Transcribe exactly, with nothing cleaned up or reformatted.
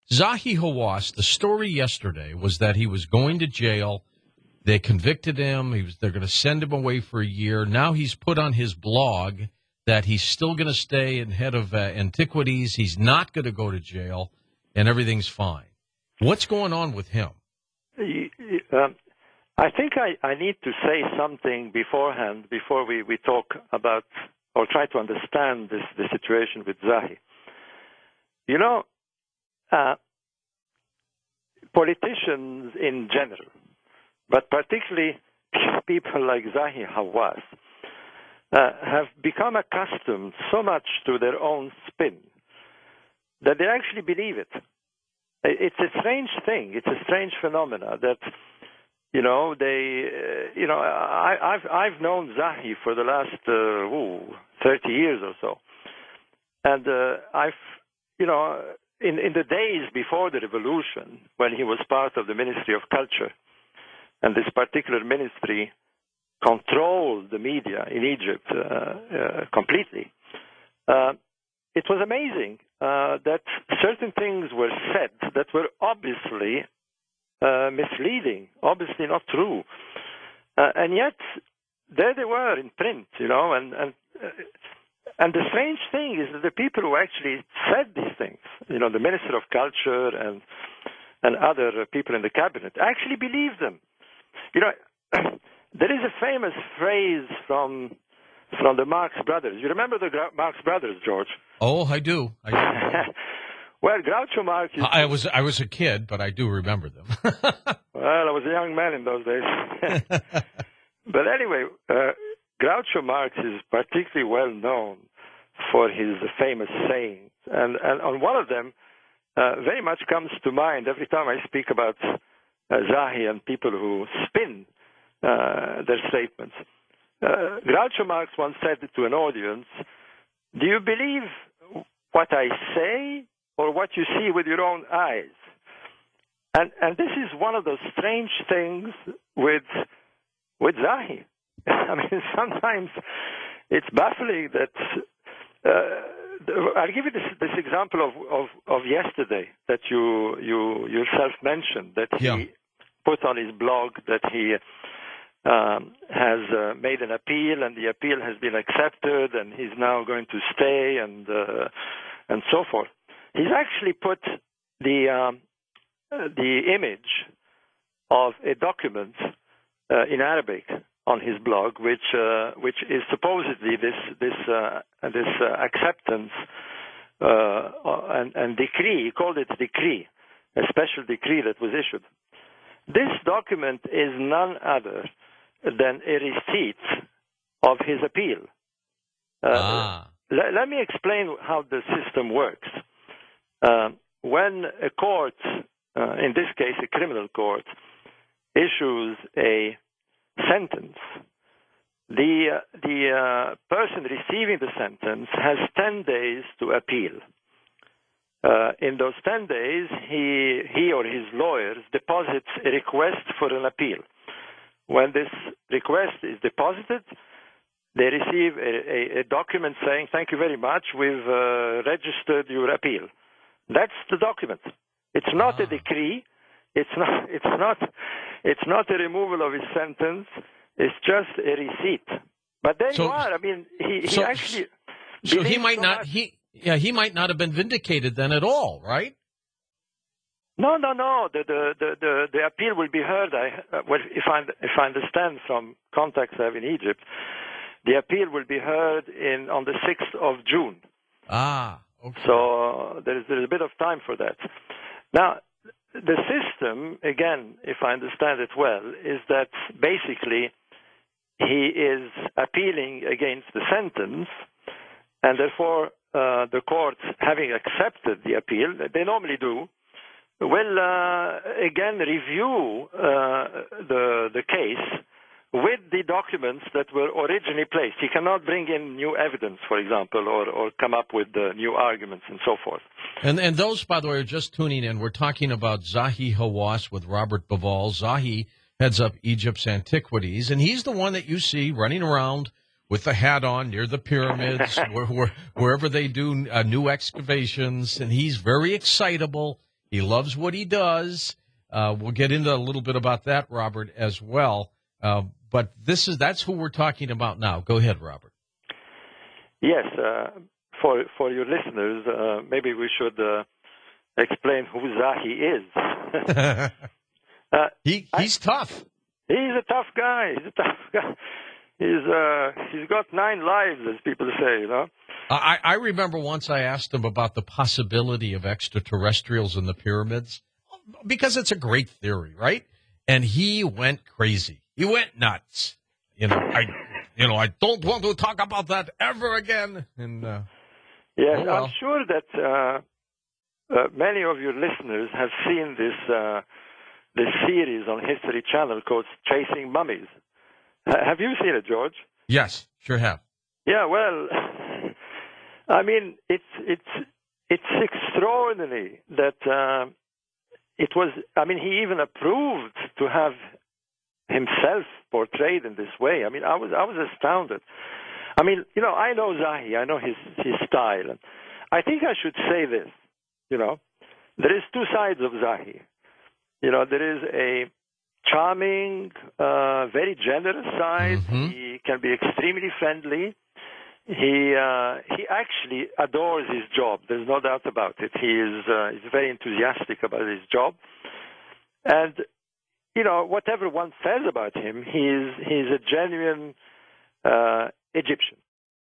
Zahi Hawass, the story yesterday was that he was going to jail. They convicted him. He was, they're going to send him away for a year. Now he's put on his blog that he's still going to stay in head of uh, antiquities. He's not going to go to jail, and everything's fine. What's going on with him? Um, I think I, I need to say something beforehand before we, we talk about or try to understand this the situation with Zahi. You know, uh, politicians in general, but particularly people like Zahi Hawass, uh, have become accustomed so much to their own spin that they actually believe it. It's a strange thing. It's a strange phenomena that, you know, they, uh, you know, I, I've I've known Zahi for the last uh, ooh, thirty years or so, and uh, I've, you know, in in the days before the revolution, when he was part of the Ministry of Culture, and this particular ministry controlled the media in Egypt uh, uh, completely. Uh, it was amazing uh, that certain things were said that were obviously uh, misleading, obviously not true, uh, and yet there they were in print, you know. And and uh, and the strange thing is that the people who actually said these things, you know, the Minister of Culture and and other people in the cabinet, actually believed them. You know, there is a famous phrase from from the Marx Brothers. You remember the Gra- Marx Brothers, George? Oh, I do. I do. Well, Groucho Marx... Is, I was I was a kid, but I do remember them. Well, I was a young man in those days. But anyway, uh, Groucho Marx is particularly well known for his famous sayings. And, and on one of them, uh, very much comes to mind every time I speak about uh, Zahi and people who spin uh, their statements. Uh, Groucho Marx once said to an audience, "Do you believe what I say or what you see with your own eyes?" And and this is one of those strange things with with Zahi. I mean, sometimes it's baffling that. Uh, I'll give you this, this example of, of, of yesterday that you you yourself mentioned, that he yeah. put on his blog that he um, has uh, made an appeal, and the appeal has been accepted, and he's now going to stay, and uh, and so forth. He's actually put the um, uh, the image of a document uh, in Arabic on his blog, which uh, which is supposedly this this uh, this uh, acceptance uh, and, and decree. He called it decree, a special decree that was issued. This document is none other than a receipt of his appeal. Uh, ah. let, let me explain how the system works. Uh, when a court, uh, in this case a criminal court, issues a sentence, the uh, the uh, person receiving the sentence has ten days to appeal. Uh, in those ten days, he he or his lawyers deposits a request for an appeal. When this request is deposited, they receive a, a, a document saying, "Thank you very much, we've uh, registered your appeal." That's the document. It's not ah. a decree. It's not. It's not. It's not a removal of his sentence. It's just a receipt. But there so, you are. I mean, he, so, he actually. So he might so not. much. He yeah. He might not have been vindicated then at all, right? No, no, no. The the the the, the appeal will be heard. I uh, well, if I if I understand from contacts I have in Egypt, the appeal will be heard in on the sixth of June. Ah. Okay. So uh, there is there is a bit of time for that. Now, the system, again, if I understand it well, is that basically he is appealing against the sentence, and therefore uh, the court, having accepted the appeal, they normally do, will uh, again review uh, the the case with the documents that were originally placed. He cannot bring in new evidence, for example, or, or come up with uh, new arguments and so forth. And and those, by the way, are just tuning in. We're talking about Zahi Hawass with Robert Bauval. Zahi heads up Egypt's antiquities, and he's the one that you see running around with the hat on near the pyramids, where, where, wherever they do uh, new excavations, and he's very excitable. He loves what he does. Uh, we'll get into a little bit about that, Robert, as well. Uh, but this is that's who we're talking about now. Go ahead, Robert. Yes, uh, for for your listeners, uh, maybe we should uh, explain who Zahi is. uh, he he's I, tough. He's a tough guy. He's a tough guy. He's uh, he's got nine lives, as people say. You know. I, I remember once I asked him about the possibility of extraterrestrials in the pyramids, because it's a great theory, right? And he went crazy. He went nuts. You know, I, you know, I don't want to talk about that ever again. And uh, yes, oh well. I'm sure that uh, uh, many of your listeners have seen this uh, this series on History Channel called "Chasing Mummies." Uh, have you seen it, George? Yes, sure have. Yeah, well, I mean, it's it's it's extraordinary that uh, it was. I mean, he even approved to have himself portrayed in this way. I mean, I was I was astounded. I mean, you know, I know Zahi. I know his his style. I think I should say this. You know, there is two sides of Zahi. You know, there is a charming, uh, very generous side. Mm-hmm. He can be extremely friendly. He uh, he actually adores his job. There's no doubt about it. He is uh, he's very enthusiastic about his job, and you know whatever one says about him, he is he's a genuine uh, Egyptian.